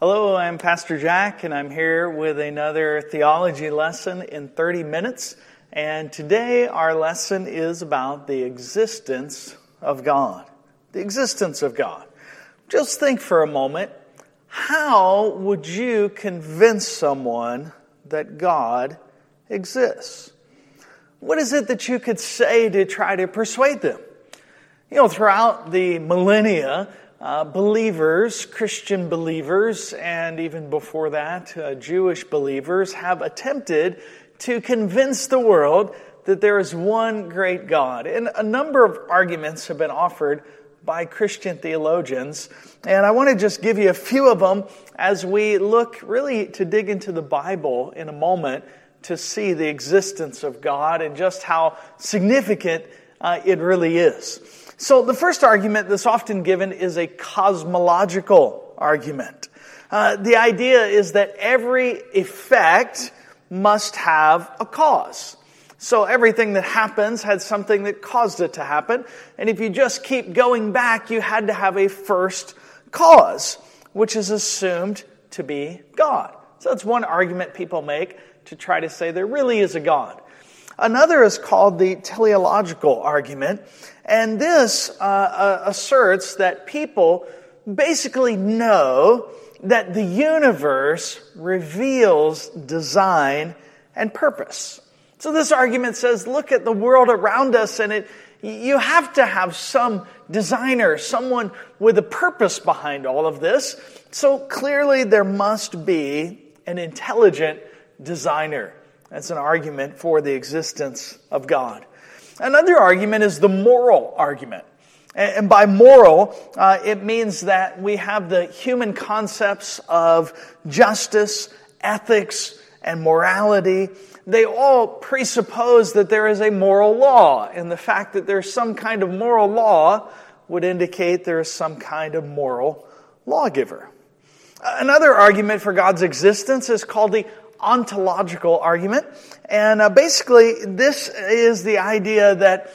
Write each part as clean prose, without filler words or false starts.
Hello, I'm Pastor Jack, and I'm here with another theology lesson in 30 minutes. And today our lesson is about the existence of God. The existence of God. Just think for a moment, how would you convince someone that God exists? What is it that you could say to try to persuade them? Throughout the millennia, believers, Christian believers, and even before that, Jewish believers have attempted to convince the world that there is one great God. And a number of arguments have been offered by Christian theologians. And I want to just give you a few of them as we look really to dig into the Bible in a moment to see the existence of God and just how significant it really is. So the first argument that's often given is a cosmological argument. The idea is that every effect must have a cause. So everything that happens had something that caused it to happen. And if you just keep going back, you had to have a first cause, which is assumed to be God. So that's one argument people make to try to say there really is a God. Another is called the teleological argument, and this asserts that people basically know that the universe reveals design and purpose. So this argument says, look at the world around us, and you have to have some designer, someone with a purpose behind all of this. So clearly there must be an intelligent designer. That's an argument for the existence of God. Another argument is the moral argument. And by moral, it means that we have the human concepts of justice, ethics, and morality. They all presuppose that there is a moral law, and the fact that there's some kind of moral law would indicate there is some kind of moral lawgiver. Another argument for God's existence is called the ontological argument. And basically, this is the idea that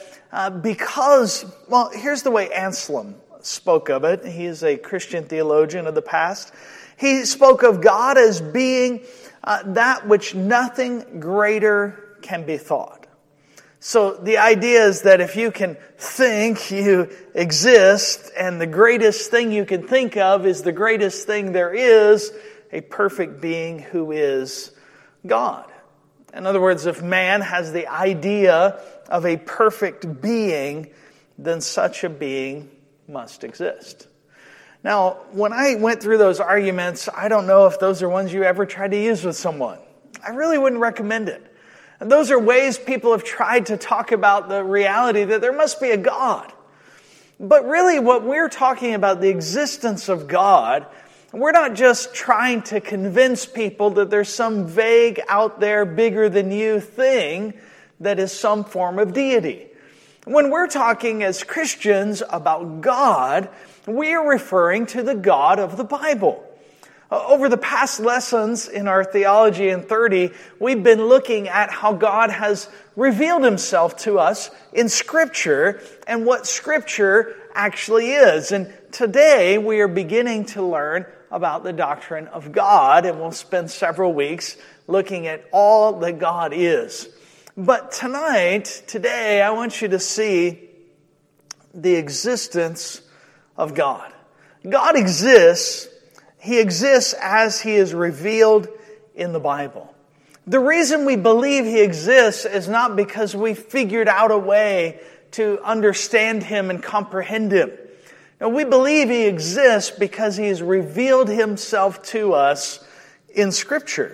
here's the way Anselm spoke of it. He is a Christian theologian of the past. He spoke of God as being that which nothing greater can be thought. So the idea is that if you can think, you exist, and the greatest thing you can think of is the greatest thing there is, a perfect being who is God. In other words, if man has the idea of a perfect being, then such a being must exist. Now, when I went through those arguments, I don't know if those are ones you ever tried to use with someone. I really wouldn't recommend it. And those are ways people have tried to talk about the reality that there must be a God. But really what we're talking about, the existence of God, we're not just trying to convince people that there's some vague, out there, bigger than you thing that is some form of deity. When we're talking as Christians about God, we are referring to the God of the Bible. Over the past lessons in our Theology in 30, we've been looking at how God has revealed Himself to us in Scripture and what Scripture actually is. And today we are beginning to learn about the doctrine of God, and we'll spend several weeks looking at all that God is. But today, I want you to see the existence of God. God exists. He exists as He is revealed in the Bible. The reason we believe He exists is not because we figured out a way to understand Him and comprehend Him. Now, we believe He exists because He has revealed Himself to us in Scripture.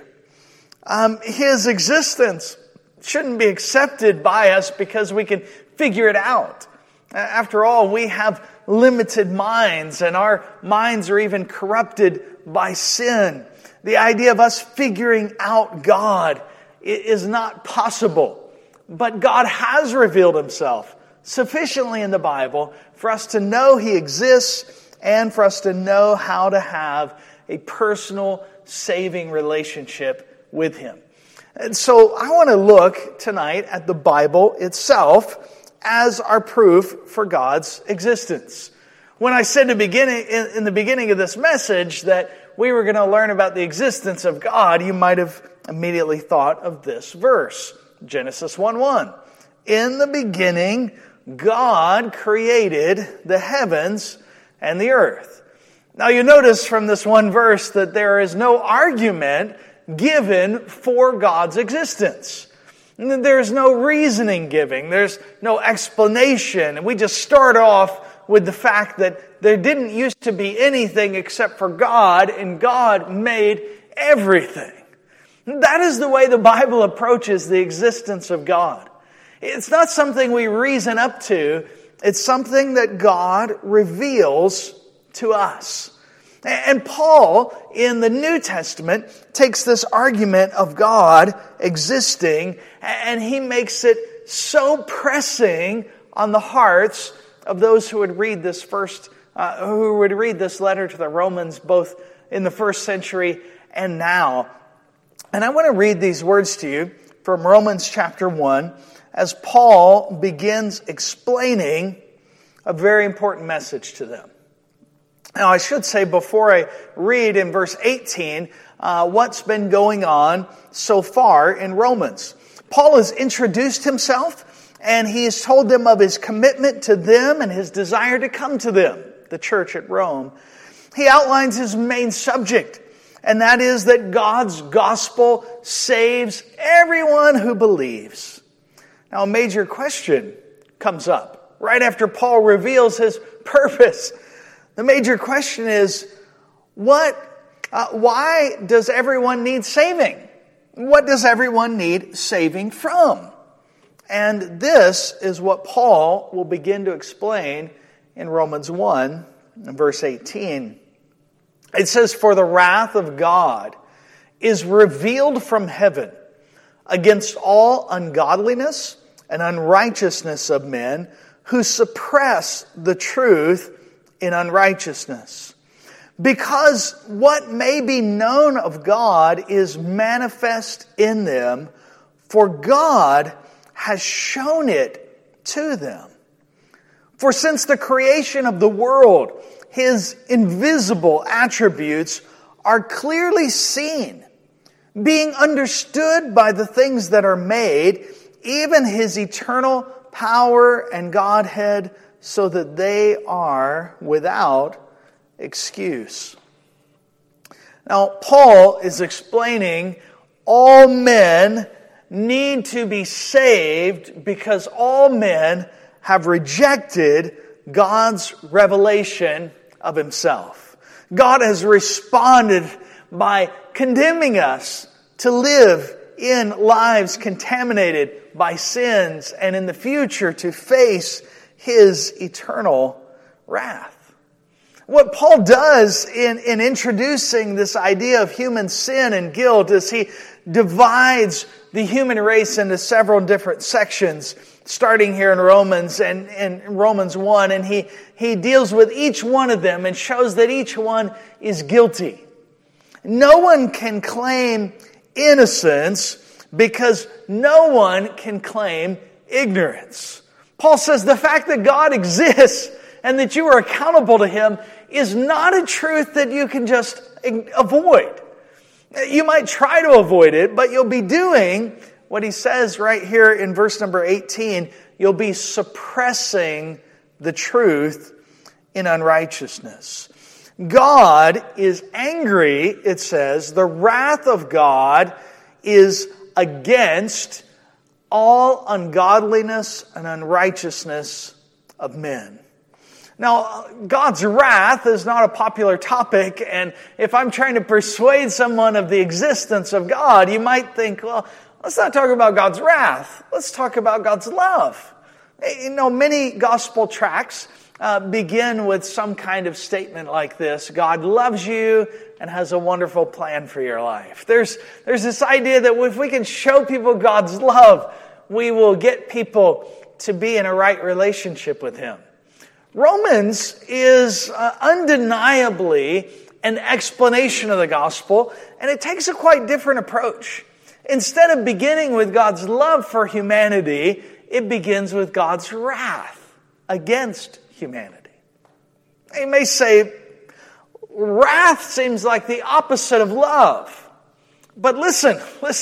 His existence shouldn't be accepted by us because we can figure it out. After all, we have limited minds, and our minds are even corrupted by sin. The idea of us figuring out God is not possible. But God has revealed Himself sufficiently in the Bible for us to know He exists and for us to know how to have a personal, saving relationship with Him. And so I want to look tonight at the Bible itself as our proof for God's existence. When I said in the beginning of this message that we were going to learn about the existence of God, you might have immediately thought of this verse, Genesis 1:1. In the beginning, God created the heavens and the earth. Now you notice from this one verse that there is no argument given for God's existence. There's no reasoning given. There's no explanation. We just start off with the fact that there didn't used to be anything except for God, and God made everything. That is the way the Bible approaches the existence of God. It's not something we reason up to. It's something that God reveals to us. And Paul, in the New Testament, takes this argument of God existing, and he makes it so pressing on the hearts of those who would read this letter to the Romans, both in the first century and now. And I want to read these words to you from Romans chapter 1, as Paul begins explaining a very important message to them. Now, I should say before I read in verse 18 what's been going on so far in Romans. Paul has introduced himself, and he has told them of his commitment to them and his desire to come to them, the church at Rome. He outlines his main subject, and that is that God's gospel saves everyone who believes. Now, a major question comes up right after Paul reveals his purpose. The major question is, why does everyone need saving? What does everyone need saving from? And this is what Paul will begin to explain in Romans 1, verse 18. It says, "For the wrath of God is revealed from heaven against all ungodliness and unrighteousness of men who suppress the truth in unrighteousness. Because what may be known of God is manifest in them, for God has shown it to them. For since the creation of the world, His invisible attributes are clearly seen, being understood by the things that are made, even His eternal power and Godhead, so that they are without excuse." Now, Paul is explaining all men need to be saved because all men have rejected God's revelation of Himself. God has responded by condemning us to live in lives contaminated by sins, and in the future to face His eternal wrath. What Paul does in introducing this idea of human sin and guilt is he divides the human race into several different sections, starting here in Romans and in Romans 1, and he deals with each one of them and shows that each one is guilty. No one can claim innocence because no one can claim ignorance. Paul says the fact that God exists and that you are accountable to Him is not a truth that you can just avoid. You might try to avoid it, but you'll be doing what he says right here in verse number 18. You'll be suppressing the truth in unrighteousness. God is angry, it says. The wrath of God is against all ungodliness and unrighteousness of men. Now, God's wrath is not a popular topic, and if I'm trying to persuade someone of the existence of God, you might think, well, let's not talk about God's wrath. Let's talk about God's love. You know, many gospel tracts begin with some kind of statement like this: God loves you and has a wonderful plan for your life. There's this idea that if we can show people God's love, we will get people to be in a right relationship with Him. Romans is undeniably an explanation of the gospel, and it takes a quite different approach. Instead of beginning with God's love for humanity, it begins with God's wrath against humanity. You may say, wrath seems like the opposite of love. But listen.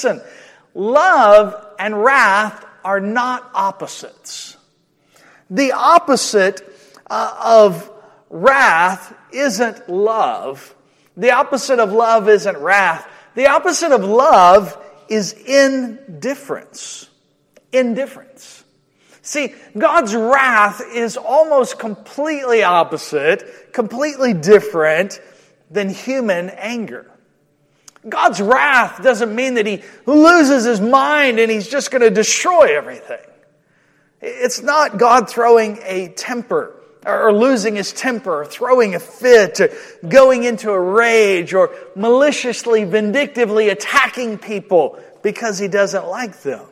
Love and wrath are not opposites. The opposite of wrath isn't love. The opposite of love isn't wrath. The opposite of love is indifference. Indifference. See, God's wrath is almost completely opposite, completely different than human anger. God's wrath doesn't mean that He loses His mind and He's just going to destroy everything. It's not God throwing a temper or losing His temper, or throwing a fit, or going into a rage, or maliciously, vindictively attacking people because He doesn't like them.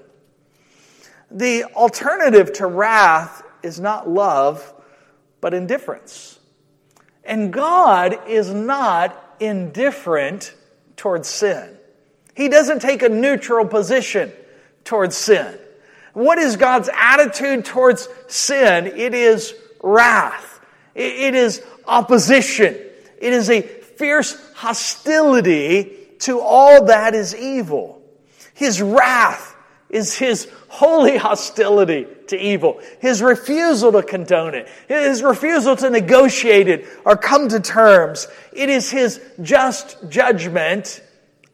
The alternative to wrath is not love, but indifference. And God is not indifferent towards sin. He doesn't take a neutral position towards sin. What is God's attitude towards sin? It is wrath. It is opposition. It is a fierce hostility to all that is evil. His wrath is His holy hostility to evil. His refusal to condone it. His refusal to negotiate it or come to terms. It is His just judgment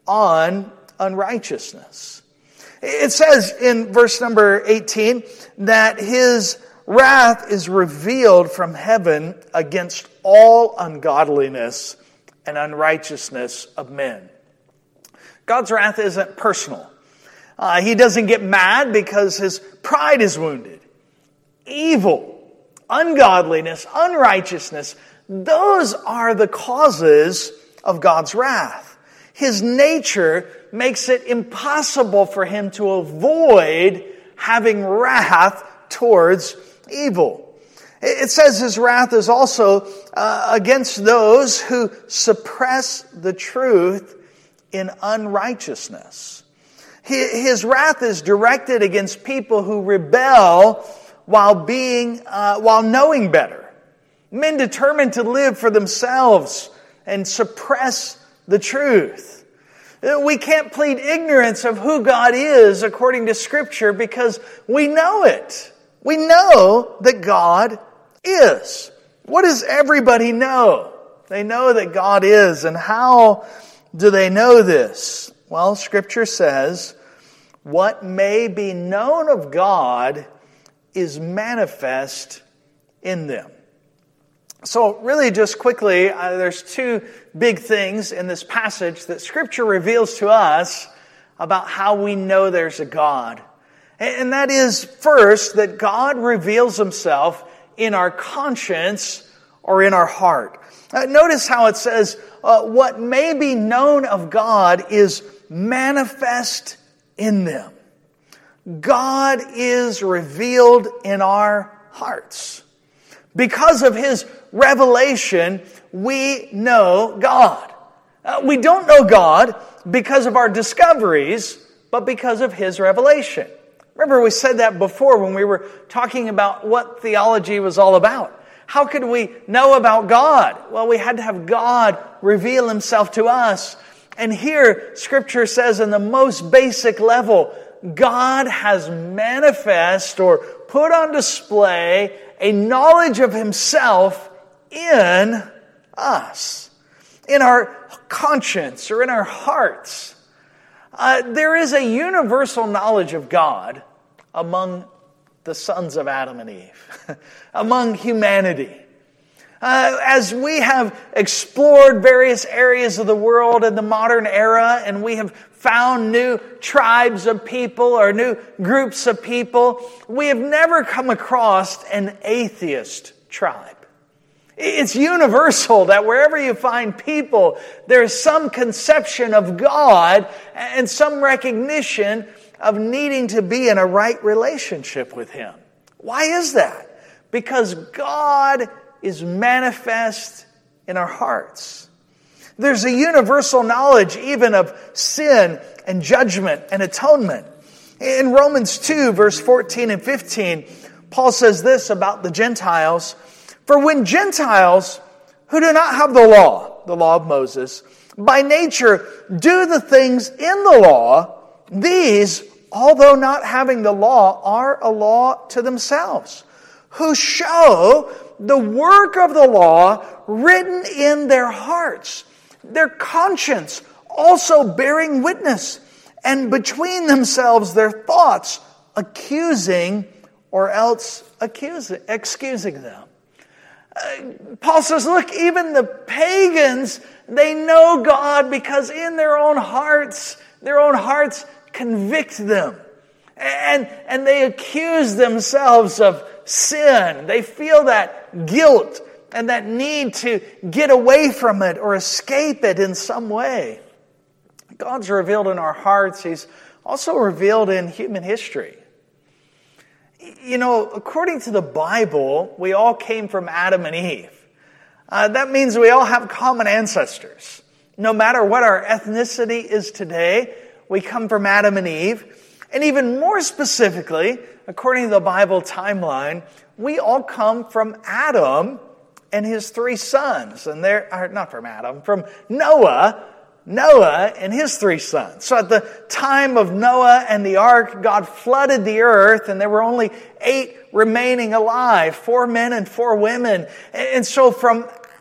on unrighteousness. It says in verse number 18 that His wrath is revealed from heaven against all ungodliness and unrighteousness of men. God's wrath isn't personal. He doesn't get mad because His pride is wounded. Evil, ungodliness, unrighteousness, those are the causes of God's wrath. His nature makes it impossible for Him to avoid having wrath towards evil. It says His wrath is also against those who suppress the truth in unrighteousness. His wrath is directed against people who rebel while knowing better. Men determined to live for themselves and suppress the truth. We can't plead ignorance of who God is according to Scripture because we know it. We know that God is. What does everybody know? They know that God is. And how do they know this? Well, Scripture says, what may be known of God is manifest in them. So really just quickly, there's two big things in this passage that Scripture reveals to us about how we know there's a God. And that is, first, that God reveals Himself in our conscience or in our heart. Notice how it says, what may be known of God is manifest in them. God is revealed in our hearts. Because of His revelation, we know God. We don't know God because of our discoveries, but because of His revelation. Remember, we said that before when we were talking about what theology was all about. How could we know about God? Well, we had to have God reveal Himself to us. And here, Scripture says in the most basic level, God has manifest or put on display a knowledge of Himself in us, in our conscience or in our hearts. There is a universal knowledge of God among the sons of Adam and Eve, among humanity. As we have explored various areas of the world in the modern era, and we have found new tribes of people or new groups of people, we have never come across an atheist tribe. It's universal that wherever you find people, there's some conception of God and some recognition of needing to be in a right relationship with Him. Why is that? Because God is manifest in our hearts. There's a universal knowledge even of sin and judgment and atonement. In Romans 2, verse 14 and 15, Paul says this about the Gentiles. For when Gentiles who do not have the law the law of Moses, by nature do the things in the law, these, although not having the law, are a law to themselves, who show the work of the law written in their hearts, their conscience also bearing witness, and between themselves their thoughts accusing or else excusing them. Paul says, look, even the pagans, they know God because in their own hearts convict them. And they accuse themselves of sin. They feel that guilt and that need to get away from it or escape it in some way. God's revealed in our hearts. He's also revealed in human history. You know, according to the Bible, we all came from Adam and Eve. That means we all have common ancestors. No matter what our ethnicity is today, we come from Adam and Eve. And even more specifically, according to the Bible timeline, we all come from Adam and his 3 sons. And from Noah and his 3 sons. So at the time of Noah and the ark, God flooded the earth and there were only 8 remaining alive, 4 men and 4 women. And so from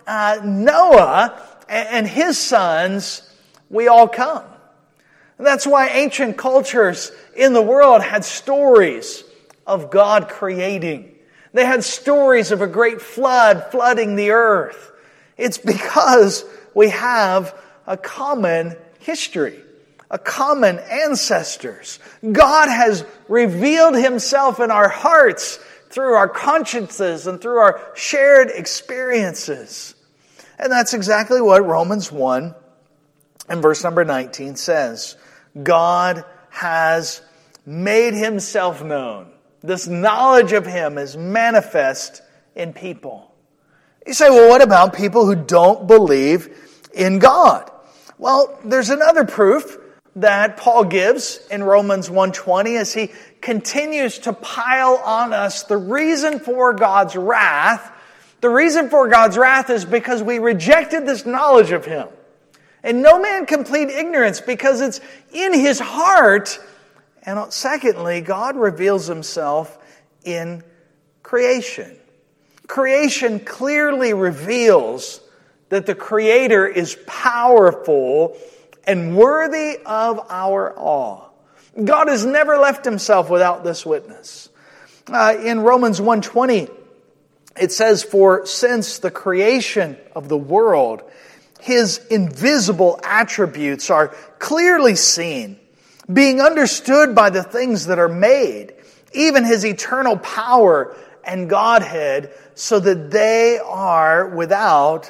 Noah and his sons, we all come. And that's why ancient cultures in the world had stories of God creating. They had stories of a great flood flooding the earth. It's because we have a common history, a common ancestors. God has revealed himself in our hearts through our consciences and through our shared experiences. And that's exactly what Romans 1 and verse number 19 says. God has made himself known. This knowledge of him is manifest in people. You say, well, what about people who don't believe in God? Well, there's another proof that Paul gives in Romans 1:20 as he continues to pile on us the reason for God's wrath. The reason for God's wrath is because we rejected this knowledge of him. And no man can plead ignorance because it's in his heart. And secondly, God reveals himself in creation. Creation clearly reveals that the Creator is powerful and worthy of our awe. God has never left himself without this witness. In Romans 1:20, it says, for since the creation of the world, his invisible attributes are clearly seen, being understood by the things that are made, even his eternal power and Godhead, so that they are without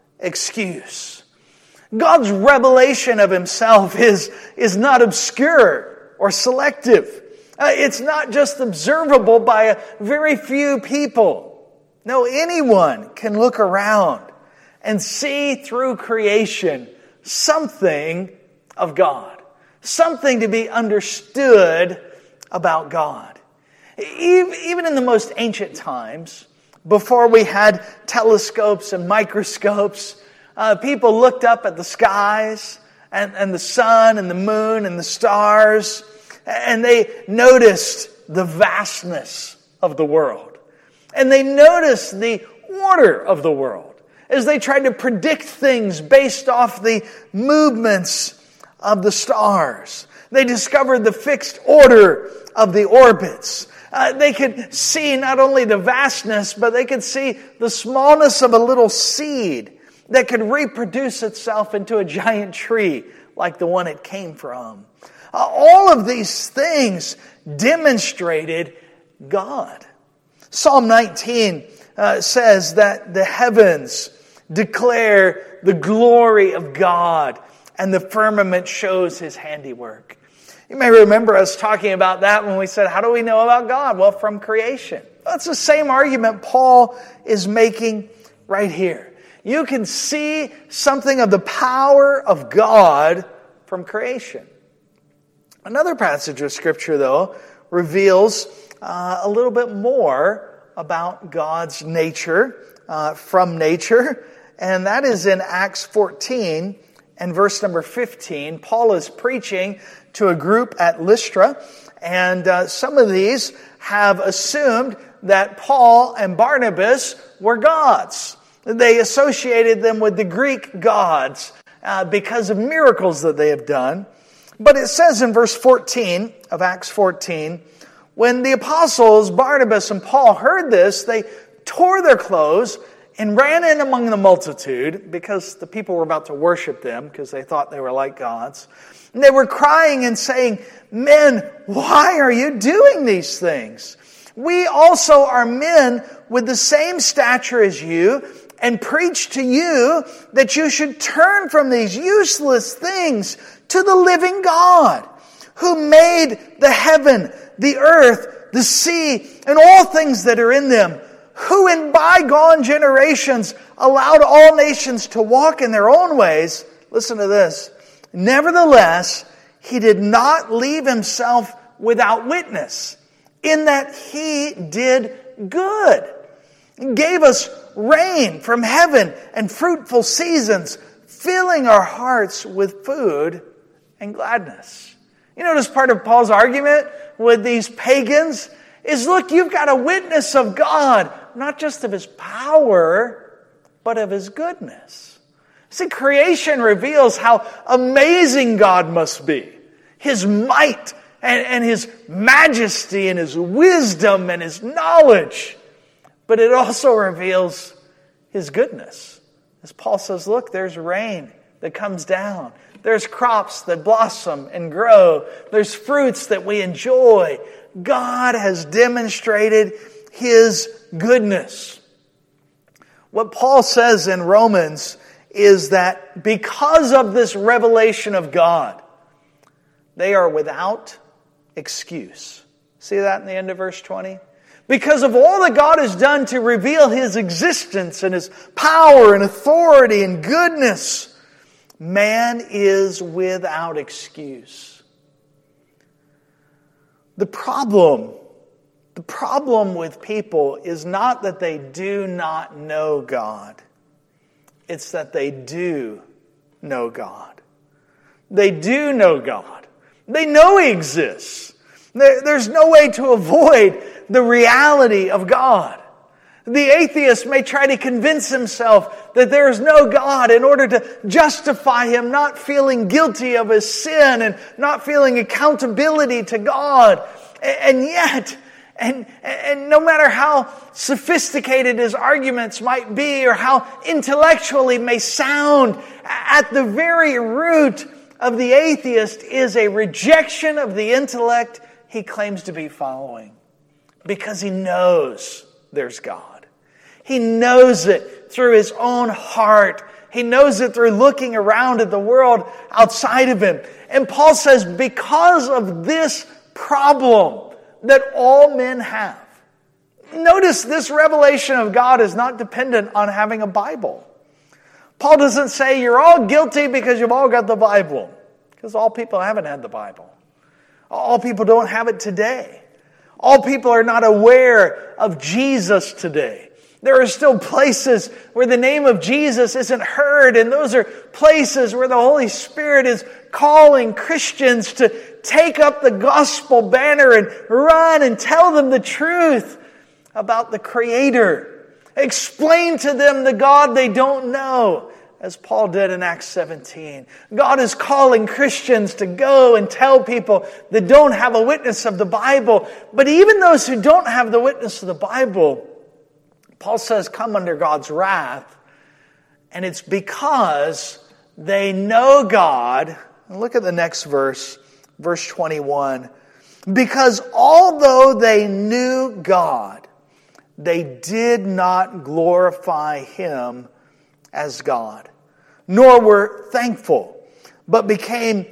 excuse. God's revelation of himself is not obscure or selective. It's not just observable by a very few people. No, anyone can look around and see through creation something of God. Something to be understood about God. Even in the most ancient times, before we had telescopes and microscopes, people looked up at the skies and the sun and the moon and the stars, and they noticed the vastness of the world. And they noticed the order of the world as they tried to predict things based off the movements of the stars. They discovered the fixed order of the orbits. They could see not only the vastness, but they could see the smallness of a little seed that could reproduce itself into a giant tree like the one it came from. All of these things demonstrated God. Psalm 19 says that the heavens declare the glory of God and the firmament shows his handiwork. You may remember us talking about that when we said, how do we know about God? Well, from creation. That's the same argument Paul is making right here. You can see something of the power of God from creation. Another passage of Scripture, though, reveals a little bit more about God's nature, from nature. and that is in Acts 14 and verse number 15. Paul is preaching to a group at Lystra, and some of these have assumed that Paul and Barnabas were gods. They associated them with the Greek gods because of miracles that they have done. But it says in verse 14 of Acts 14, when the apostles Barnabas and Paul heard this, they tore their clothes and ran in among the multitude because the people were about to worship them because they thought they were like gods. And they were crying and saying, "Men, why are you doing these things? We also are men with the same stature as you, and preach to you that you should turn from these useless things to the living God, who made the heaven, the earth, the sea, and all things that are in them, who in bygone generations allowed all nations to walk in their own ways." Listen to this. "Nevertheless, He did not leave Himself without witness, in that He did good, gave us rain from heaven and fruitful seasons, filling our hearts with food and gladness." You notice part of Paul's argument with these pagans is, look, you've got a witness of God, not just of His power, but of His goodness. See, creation reveals how amazing God must be. His might and His majesty and His wisdom and His knowledge. But it also reveals His goodness. As Paul says, look, there's rain that comes down. There's crops that blossom and grow. There's fruits that we enjoy. God has demonstrated His goodness. What Paul says in Romans is that because of this revelation of God, they are without excuse. See that in the end of verse 20? Because of all that God has done to reveal His existence and His power and authority and goodness, man is without excuse. The problem with people is not that they do not know God. It's that they do know God. They do know God. They know He exists. There's no way to avoid the reality of God. The atheist may try to convince himself that there is no God in order to justify him not feeling guilty of his sin and not feeling accountability to God. And yet, and no matter how sophisticated his arguments might be or how intellectually may sound, at the very root of the atheist is a rejection of the intellect he claims to be following. Because he knows there's God. He knows it through his own heart. He knows it through looking around at the world outside of him. And Paul says, because of this problem that all men have. Notice this revelation of God is not dependent on having a Bible. Paul doesn't say you're all guilty because you've all got the Bible. Because all people haven't had the Bible. All people don't have it today. All people are not aware of Jesus today. There are still places where the name of Jesus isn't heard, and those are places where the Holy Spirit is calling Christians to take up the gospel banner and run and tell them the truth about the Creator. Explain to them the God they don't know, as Paul did in Acts 17. God is calling Christians to go and tell people that don't have a witness of the Bible. But even those who don't have the witness of the Bible, Paul says, come under God's wrath. And it's because they know God. And look at the next verse, verse 21. Because although they knew God, they did not glorify Him as God, nor were thankful, but became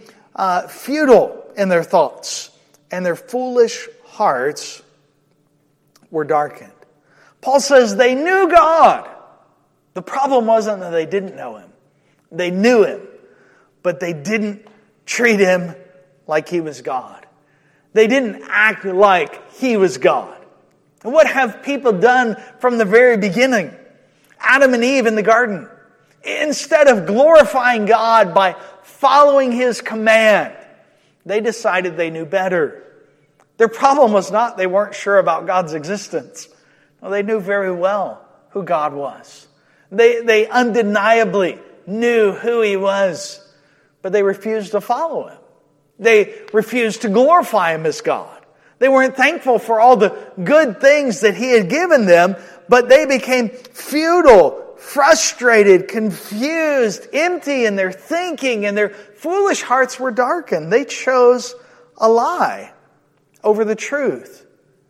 futile in their thoughts, and their foolish hearts were darkened. Paul says they knew God. The problem wasn't that they didn't know Him. They knew Him, but they didn't treat Him like He was God. They didn't act like He was God. And what have people done from the very beginning? Adam and Eve in the garden. Instead of glorifying God by following His command, they decided they knew better. Their problem was not they weren't sure about God's existence. No, they knew very well who God was. They undeniably knew who He was, but they refused to follow Him. They refused to glorify Him as God. They weren't thankful for all the good things that He had given them, but they became futile, frustrated, confused, empty in their thinking, and their foolish hearts were darkened. They chose a lie over the truth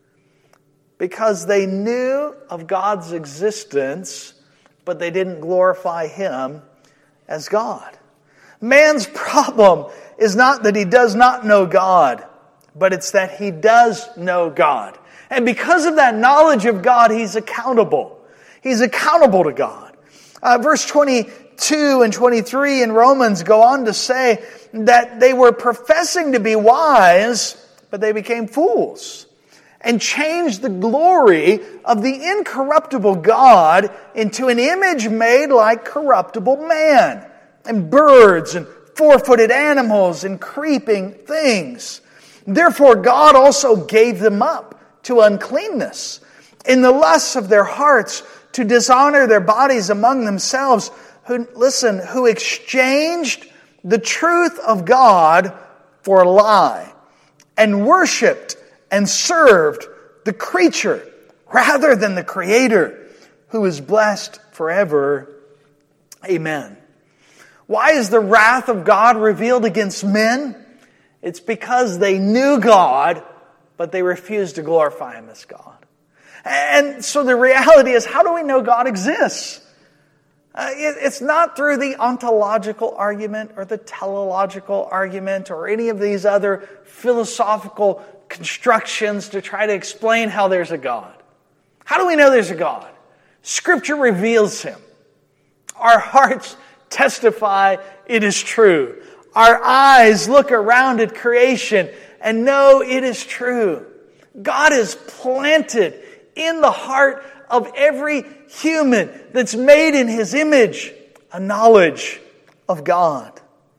because they knew of God's existence, but they didn't glorify Him as God. Man's problem is not that he does not know God, but it's that he does know God. And because of that knowledge of God, he's accountable. He's accountable to God. Verse 22 and 23 in Romans go on to say that they were professing to be wise, but they became fools and changed the glory of the incorruptible God into an image made like corruptible man, and birds and four-footed animals and creeping things. Therefore God also gave them up to uncleanness in the lusts of their hearts, to dishonor their bodies among themselves, who exchanged the truth of God for a lie, and worshipped and served the creature rather than the Creator, who is blessed forever. Amen. Why is the wrath of God revealed against men? It's because they knew God, but they refused to glorify Him as God. And so the reality is, how do we know God exists? It's not through the ontological argument or the teleological argument or any of these other philosophical constructions to try to explain how there's a God. How do we know there's a God? Scripture reveals Him. Our hearts testify it is true. Our eyes look around at creation and know it is true. God is planted in the heart of every human that's made in His image a knowledge of God.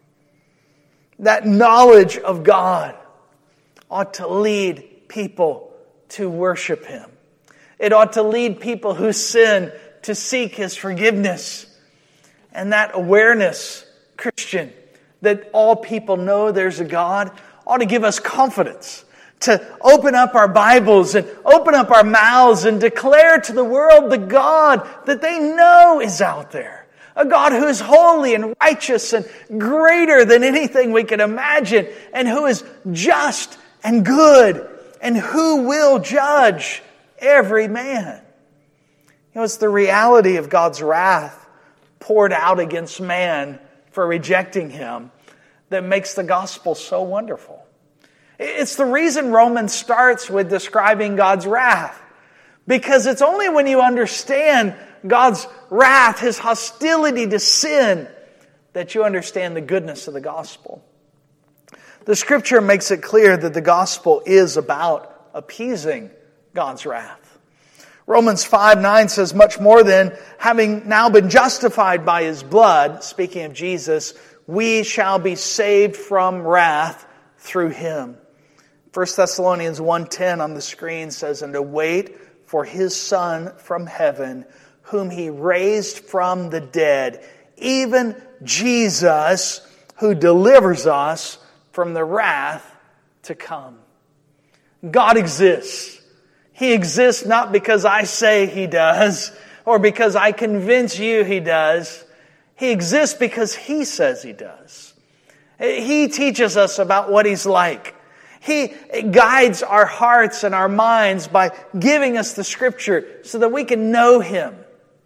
That knowledge of God ought to lead people to worship Him. It ought to lead people who sin to seek His forgiveness. And that awareness, Christian, that all people know there's a God, ought to give us confidence to open up our Bibles and open up our mouths and declare to the world the God that they know is out there. A God who is holy and righteous and greater than anything we can imagine, and who is just and good, and who will judge every man. You know, it's the reality of God's wrath poured out against man for rejecting Him that makes the gospel so wonderful. It's the reason Romans starts with describing God's wrath. Because it's only when you understand God's wrath, His hostility to sin, that you understand the goodness of the gospel. The Scripture makes it clear that the gospel is about appeasing God's wrath. Romans 5:9 says, much more than having now been justified by His blood, speaking of Jesus, we shall be saved from wrath through Him. 1 Thessalonians 1:10 on the screen says, and to wait for His Son from heaven, whom He raised from the dead, even Jesus, who delivers us from the wrath to come. God exists. He exists not because I say He does, or because I convince you He does. He exists because He says He does. He teaches us about what He's like. He guides our hearts and our minds by giving us the Scripture so that we can know Him.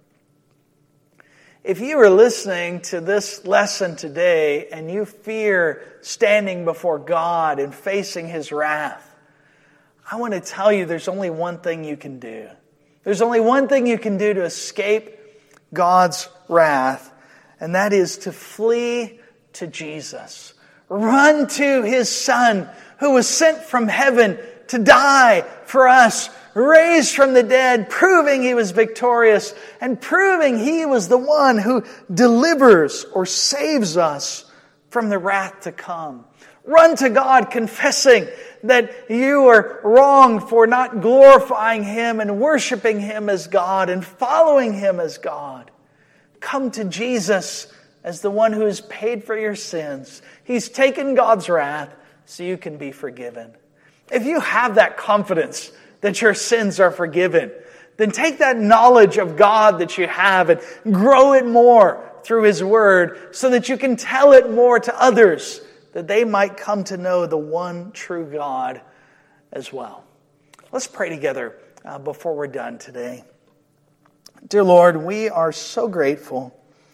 If you are listening to this lesson today and you fear standing before God and facing His wrath, I want to tell you there's only one thing you can do. There's only one thing you can do to escape God's wrath, and that is to flee to Jesus. Run to His Son, who was sent from heaven to die for us. raised from the dead, proving He was victorious and proving He was the one who delivers or saves us from the wrath to come. Run to God confessing that you are wrong for not glorifying Him and worshiping Him as God and following Him as God. Come to Jesus as the one who has paid for your sins. He's taken God's wrath so you can be forgiven. If you have that confidence that your sins are forgiven, then take that knowledge of God that you have and grow it more through His Word so that you can tell it more to others, that they might come to know the one true God as well. Let's pray together before we're done today. Dear Lord, we are so grateful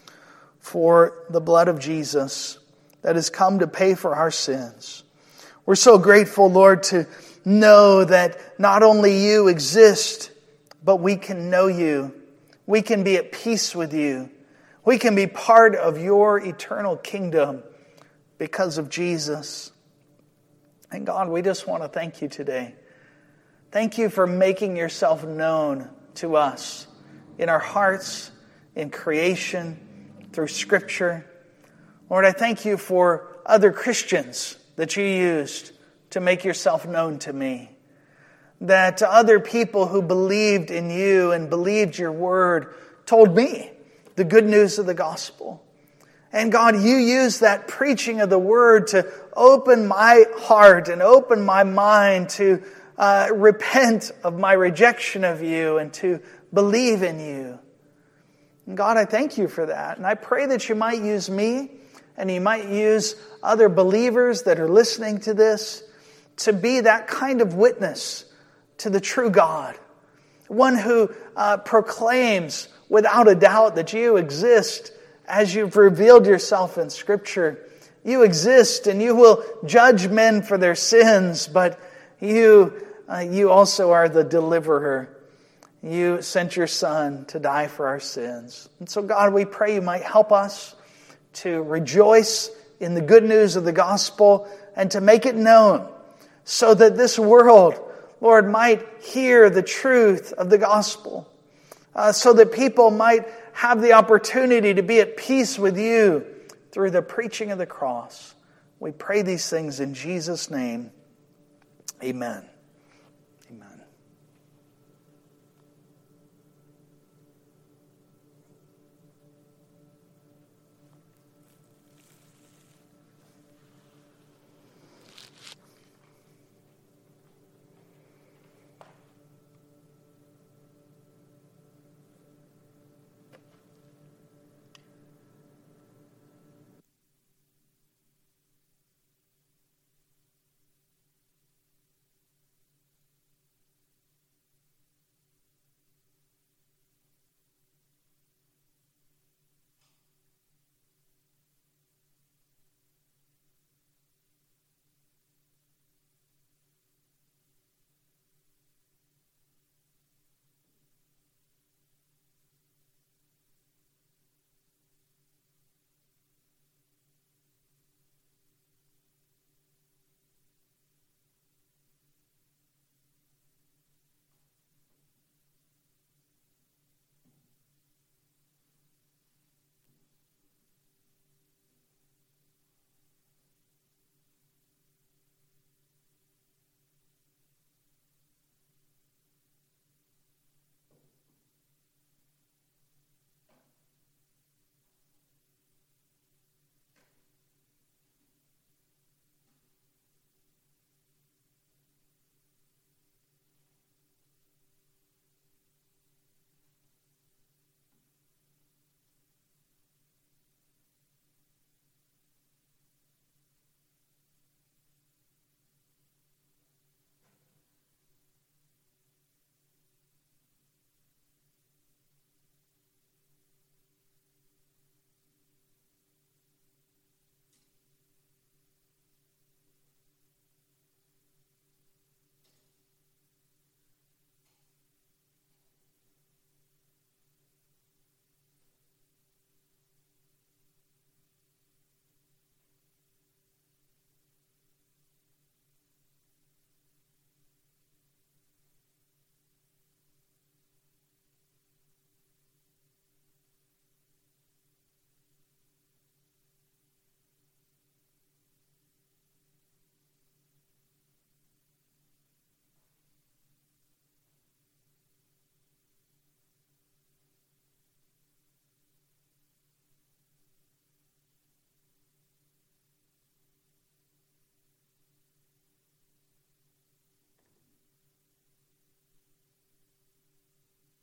for the blood of Jesus that has come to pay for our sins. We're so grateful, Lord, to know that not only You exist, but we can know You. We can be at peace with You. We can be part of Your eternal kingdom because of Jesus. And God, we just want to thank You today. Thank You for making Yourself known to us in our hearts, in creation, through Scripture. Lord, I thank You for other Christians that You used to make Yourself known to me. That other people who believed in You and believed Your Word told me the good news of the gospel. And God, You used that preaching of the Word to open my heart and open my mind to repent of my rejection of You and to believe in You. And God, I thank You for that. And I pray that You might use me and You might use other believers that are listening to this to be that kind of witness to the true God. One who proclaims without a doubt that You exist as You've revealed Yourself in Scripture. You exist and You will judge men for their sins, but You also are the deliverer. You sent Your Son to die for our sins. And so God, we pray You might help us to rejoice in the good news of the gospel and to make it known so that this world, Lord, might hear the truth of the gospel, so that people might have the opportunity to be at peace with You through the preaching of the cross. We pray these things in Jesus' name. Amen.